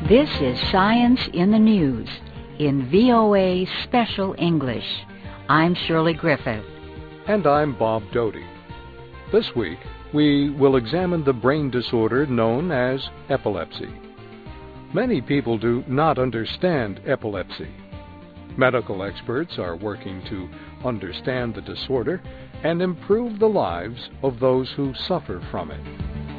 This is Science in the News in VOA Special English. I'm Shirley Griffith. And I'm Bob Doty. This week, we will examine the brain disorder known as epilepsy. Many people do not understand epilepsy. Medical experts are working to understand the disorder and improve the lives of those who suffer from it.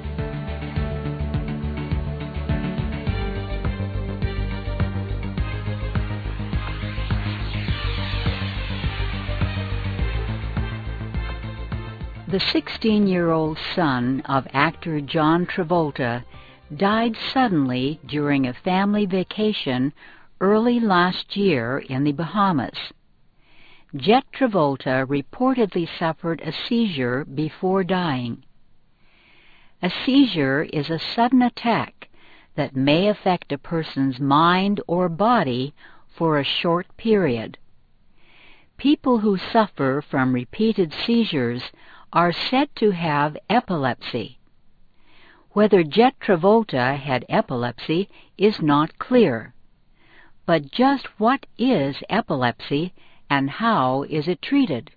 The 16-year-old son of actor John Travolta died suddenly during a family vacation early last year in the Bahamas. Jet Travolta reportedly suffered a seizure before dying. A seizure is a sudden attack that may affect a person's mind or body for a short period. People who suffer from repeated seizures are said to have epilepsy. Whether Jet Travolta had epilepsy is not clear. But just what is epilepsy and how is it treated?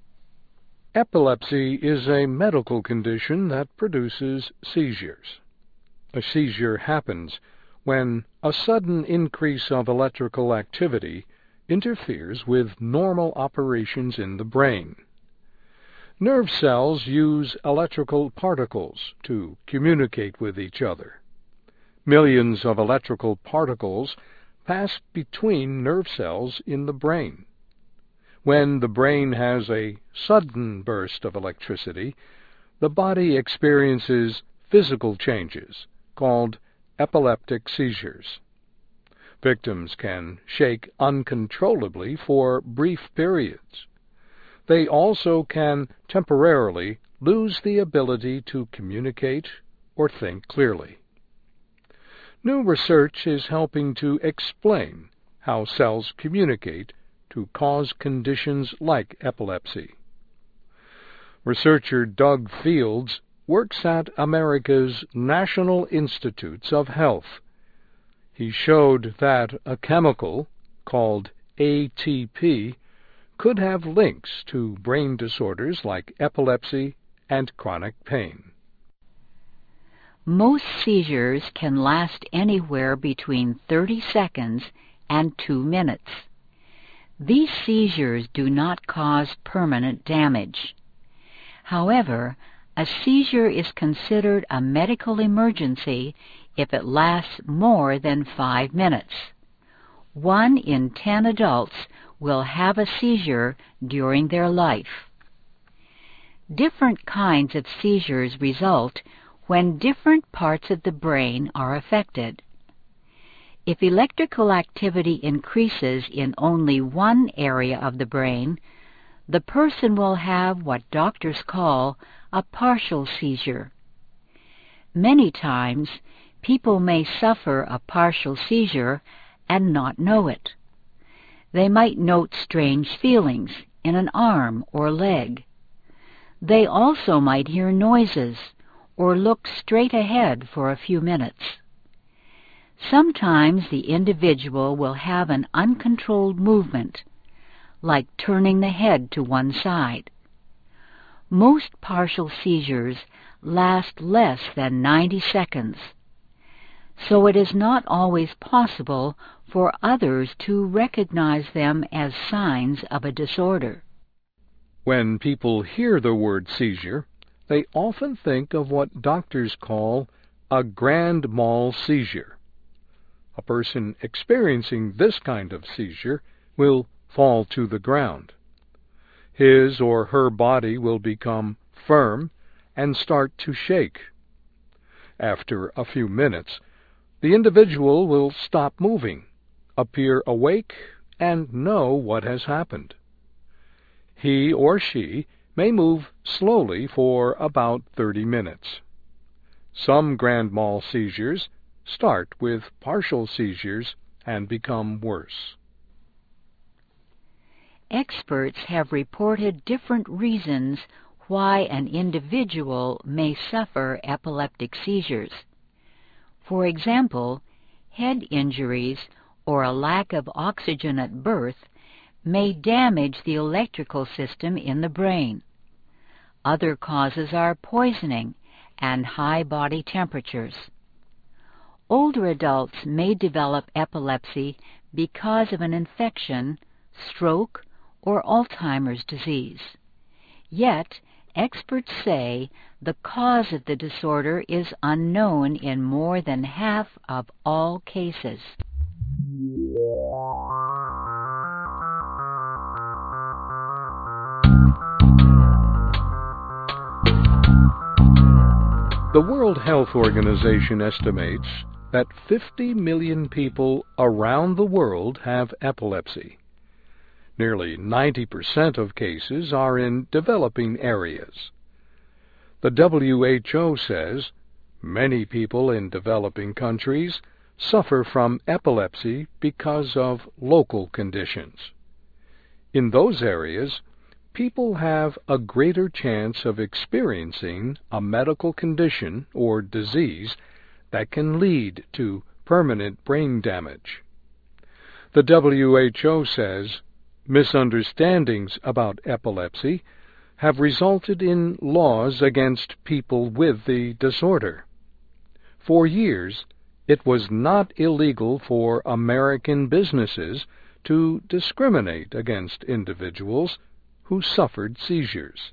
Epilepsy is a medical condition that produces seizures. A seizure happens when a sudden increase of electrical activity interferes with normal operations in the brain. Nerve cells use electrical particles to communicate with each other. Millions of electrical particles pass between nerve cells in the brain. When the brain has a sudden burst of electricity, the body experiences physical changes called epileptic seizures. Victims can shake uncontrollably for brief periods. They also can temporarily lose the ability to communicate or think clearly. New research is helping to explain how cells communicate to cause conditions like epilepsy. Researcher Doug Fields works at America's National Institutes of Health. He showed that a chemical called ATP could have links to brain disorders like epilepsy and chronic pain. Most seizures can last anywhere between 30 seconds and 2 minutes. These seizures do not cause permanent damage. However, a seizure is considered a medical emergency if it lasts more than 5 minutes. 1 in 10 adults will have a seizure during their life. Different kinds of seizures result when different parts of the brain are affected. If electrical activity increases in only one area of the brain, the person will have what doctors call a partial seizure. Many times, people may suffer a partial seizure and not know it. They might note strange feelings in an arm or leg. They also might hear noises or look straight ahead for a few minutes. Sometimes the individual will have an uncontrolled movement, like turning the head to one side. Most partial seizures last less than 90 seconds, so it is not always possible for others to recognize them as signs of a disorder. When people hear the word seizure, they often think of what doctors call a grand mal seizure. A person experiencing this kind of seizure will fall to the ground. His or her body will become firm and start to shake. After a few minutes, the individual will stop moving, appear awake, and know what has happened. He or she may move slowly for about 30 minutes. Some grand mal seizures start with partial seizures and become worse. Experts have reported different reasons why an individual may suffer epileptic seizures. For example, head injuries, or a lack of oxygen at birth may damage the electrical system in the brain. Other causes are poisoning and high body temperatures. Older adults may develop epilepsy because of an infection, stroke, or Alzheimer's disease. Yet, experts say the cause of the disorder is unknown in more than half of all cases. The World Health Organization estimates that 50 million people around the world have epilepsy. Nearly 90% of cases are in developing areas. The WHO says many people in developing countries suffer from epilepsy because of local conditions. In those areas, people have a greater chance of experiencing a medical condition or disease that can lead to permanent brain damage. The WHO says misunderstandings about epilepsy have resulted in laws against people with the disorder. For years, it was not illegal for American businesses to discriminate against individuals who suffered seizures.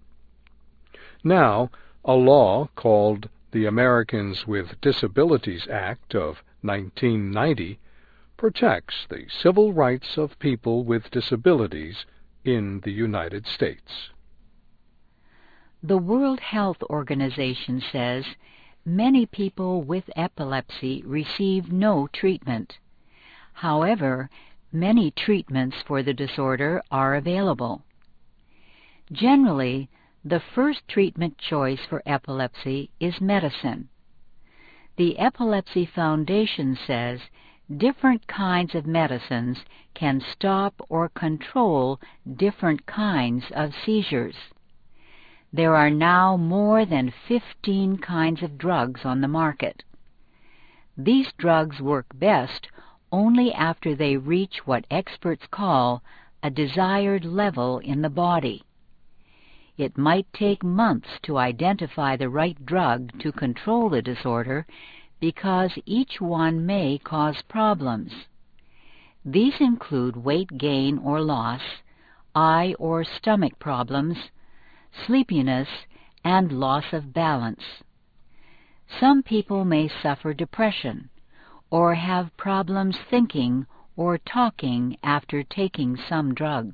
Now, a law called the Americans with Disabilities Act of 1990 protects the civil rights of people with disabilities in the United States. The World Health Organization says many people with epilepsy receive no treatment. However, many treatments for the disorder are available. Generally, the first treatment choice for epilepsy is medicine. The Epilepsy Foundation says different kinds of medicines can stop or control different kinds of seizures. There are now more than 15 kinds of drugs on the market. These drugs work best only after they reach what experts call a desired level in the body. It might take months to identify the right drug to control the disorder because each one may cause problems. These include weight gain or loss, eye or stomach problems, sleepiness, and loss of balance. Some people may suffer depression or have problems thinking or talking after taking some drugs.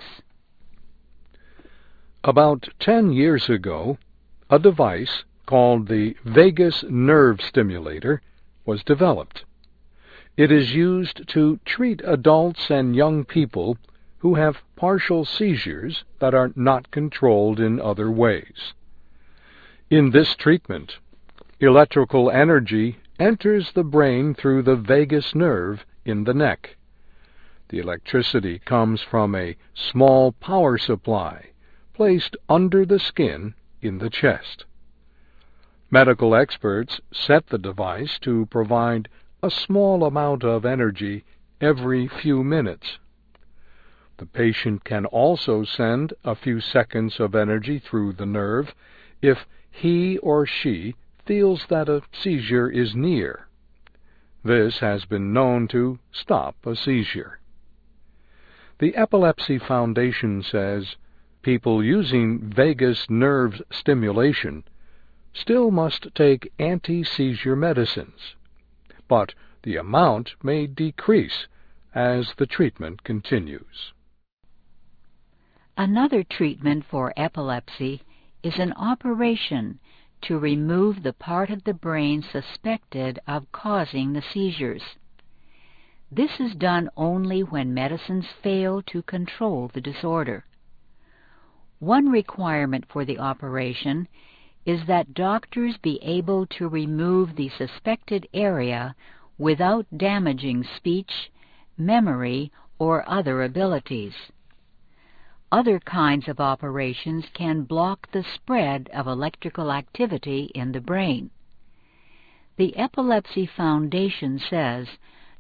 About 10 years ago, a device called the vagus nerve stimulator was developed. It is used to treat adults and young people who have partial seizures that are not controlled in other ways. In this treatment, electrical energy enters the brain through the vagus nerve in the neck. The electricity comes from a small power supply placed under the skin in the chest. Medical experts set the device to provide a small amount of energy every few minutes. The patient can also send a few seconds of energy through the nerve if he or she feels that a seizure is near. This has been known to stop a seizure. The Epilepsy Foundation says people using vagus nerve stimulation still must take anti-seizure medicines, but the amount may decrease as the treatment continues. Another treatment for epilepsy is an operation to remove the part of the brain suspected of causing the seizures. This is done only when medicines fail to control the disorder. One requirement for the operation is that doctors be able to remove the suspected area without damaging speech, memory, or other abilities. Other kinds of operations can block the spread of electrical activity in the brain. The Epilepsy Foundation says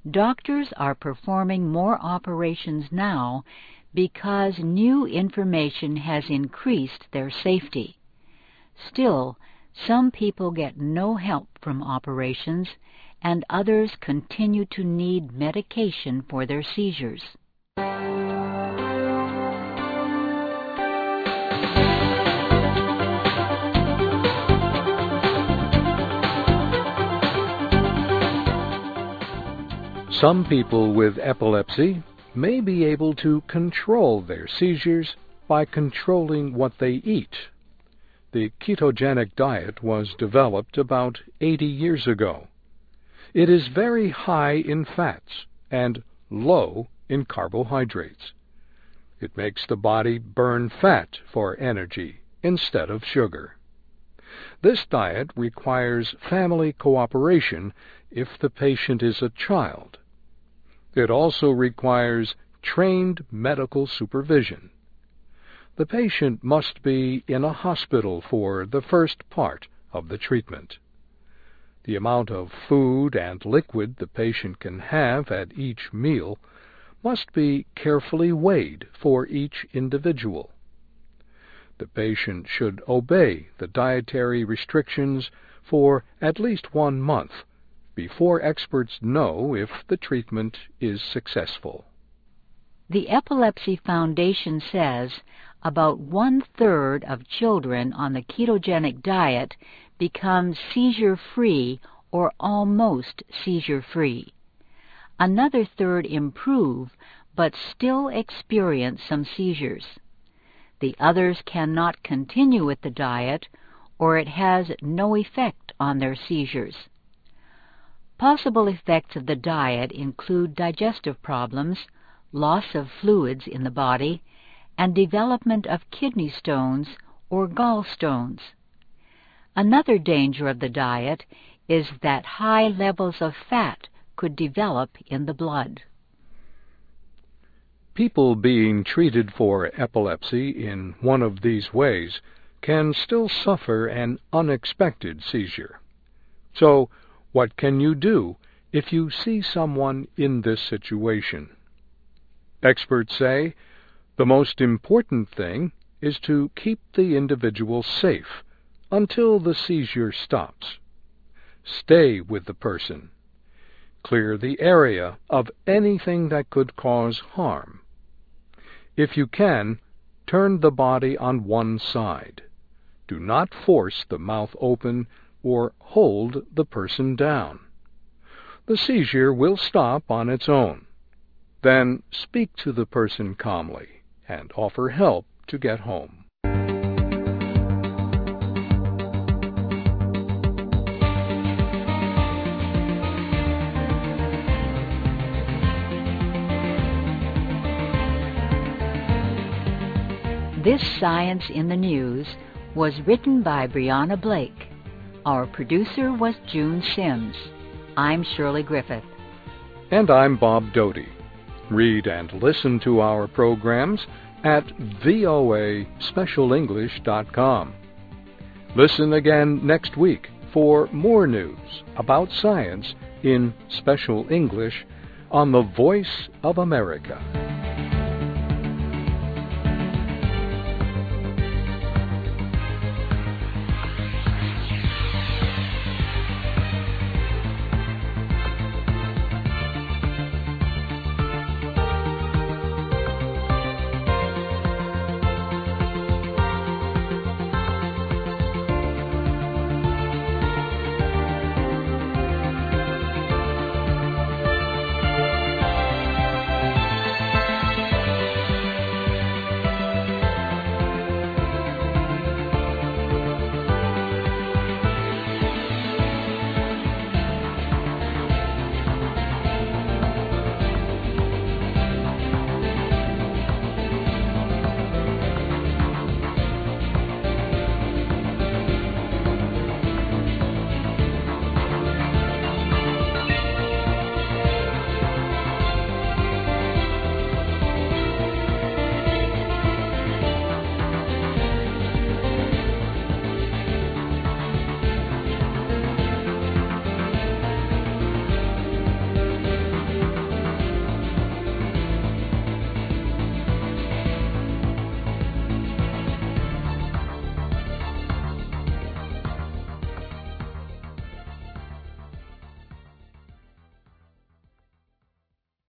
Doctors are performing more operations now because new information has increased their safety. Still, some people get no help from operations, and others continue to need medication for their seizures. Some people with epilepsy may be able to control their seizures by controlling what they eat. The ketogenic diet was developed about 80 years ago. It is very high in fats and low in carbohydrates. It makes the body burn fat for energy instead of sugar. This diet requires family cooperation if the patient is a child. It also requires trained medical supervision. The patient must be in a hospital for the first part of the treatment. The amount of food and liquid the patient can have at each meal must be carefully weighed for each individual. The patient should obey the dietary restrictions for at least 1 month before experts know if the treatment is successful. The Epilepsy Foundation says about 1/3 of children on the ketogenic diet become seizure-free or almost seizure-free. Another third improve but still experience some seizures. The others cannot continue with the diet, or it has no effect on their seizures. Possible effects of the diet include digestive problems, loss of fluids in the body, and development of kidney stones or gallstones. Another danger of the diet is that high levels of fat could develop in the blood. People being treated for epilepsy in one of these ways can still suffer an unexpected seizure. So, what can you do if you see someone in this situation? Experts say the most important thing is to keep the individual safe until the seizure stops. Stay with the person. Clear the area of anything that could cause harm. If you can, turn the body on one side. Do not force the mouth open or hold the person down. The seizure will stop on its own. Then speak to the person calmly and offer help to get home. This Science in the News was written by Brianna Blake. Our producer was June Sims. I'm Shirley Griffith. And I'm Bob Doty. Read and listen to our programs at voaspecialenglish.com. Listen again next week for more news about science in Special English on the Voice of America.